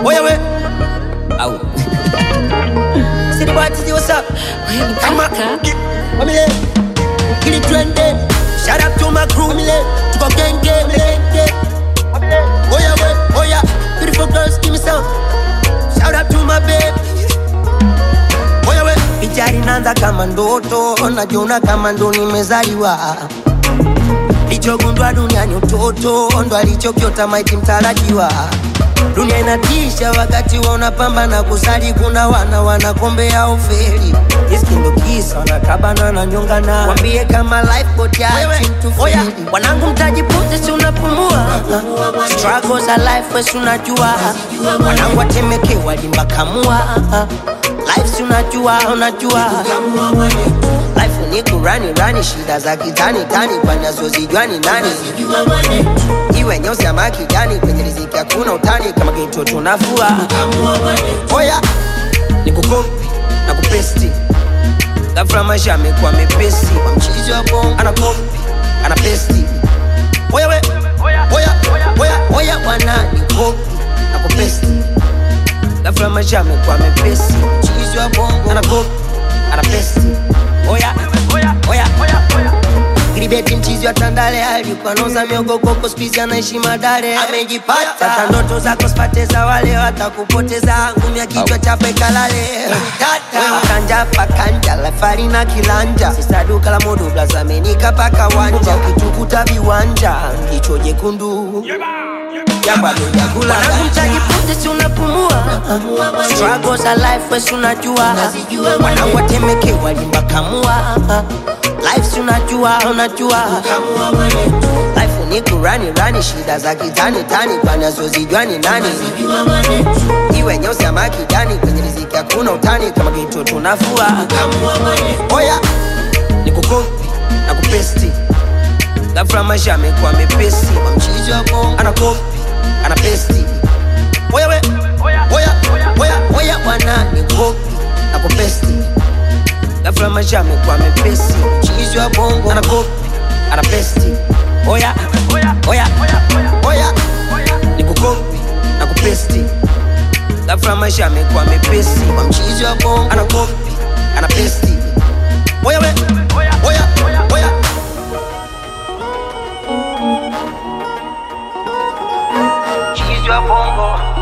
Oya we. Au. City boy, see what's up? Come on. Wamile. Kili trended. Shout out to my crew, Wamile. Tuko gang gang, gang. Oya we, oya. Beautiful girls, give me some. Shout out to my babe. Oya we. Pichari nanda kama ndoto, najiona kama ndo nimezaliwa. Lichogundwa duniani utoto, ndo alichokiota maiti mtarajiwa. Dunia inatisha wakati wanapambana kusali, kuna wanakombea ufeli. Iskindo kisa wanakabana na nyongana, wambie kama life boat ya oya, wanangu mtajipunze si unapumua. Struggles are life wesi unajua. Wanangu watemeke walimbakamua. Life si unajua, unajua. Life ni kurani, shida za kitani, kwa nazo zijuani nani. Iwe nyeusi ama kijani, kwenye riziki hakuna utani, kama geto tunafua. Oya, nikukopi, nakupesti. Ghafla maisha yamekuwa mepesi. Kwa mchizi wa bongo, anakopi, anapesti. Oya we, oya wana, nikukopi, nakupesti. Ghafla maisha yamekuwa mepesi. Mchizi wa bongo, anakopi, anapesti. Oya. Gribeti mchizi wa Tandale, alikuwa noza miogo koko, squeeze anaishi Madare. Amejipata, sasa ndoto zako sipate za wale watakupoteza. Ngumi ya kichwa chape kalale. Wewe kanja pakanja, lafari na kilanja. Sisa duka la modo blaza menika paka wanja. Ukitukuta viwanja, kicho jekundu Yabalo ya kula. Wanangu mtajipunze si unapumua. Struggles are life wesi unajua. Wanangu watemeke walimbakamua. Life si unajua, unajua. Life ni kurani, shida za kitani, kwa nazo zijuani nani. Iwe nyeusi ama kijani, kwenye riziki hakuna utani, kama geto tunafua. Oya, nikukopi, nakupesti. Ghafla maisha yamekuwa mepesi. Kwa mchizi wa bongo, anakopi, anapesti. Oya we, oya wana, nikukopi, nakupesti. Ghafla maisha yamekuwa mepesi. Mchizi wa bongo, anakopi, anapesti. Oya, nikukopi, nakupesti. Ghafla maisha yamekuwa mepesi. Kwa mchizi wa bongo, anakopi, anapesti. Oya we, oya. Mchizi wa bongo.